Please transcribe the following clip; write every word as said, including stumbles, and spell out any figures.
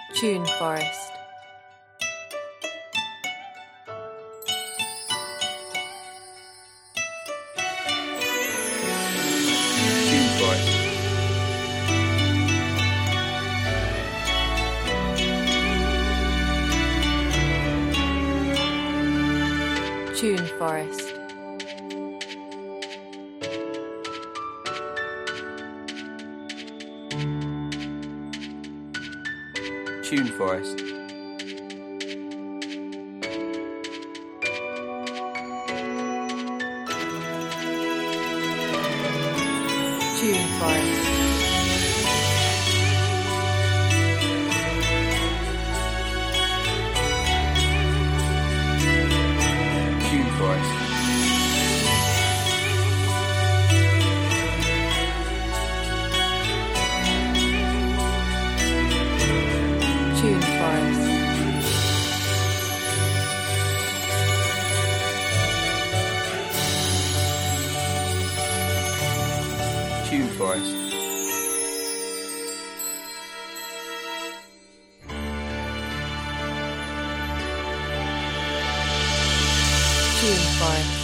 Tune Forest. Tune Forest. Tune Forest. Tune Forest. Tune Forest. Tune Forest. Tune Forest. Tune Forest. Tune Forest.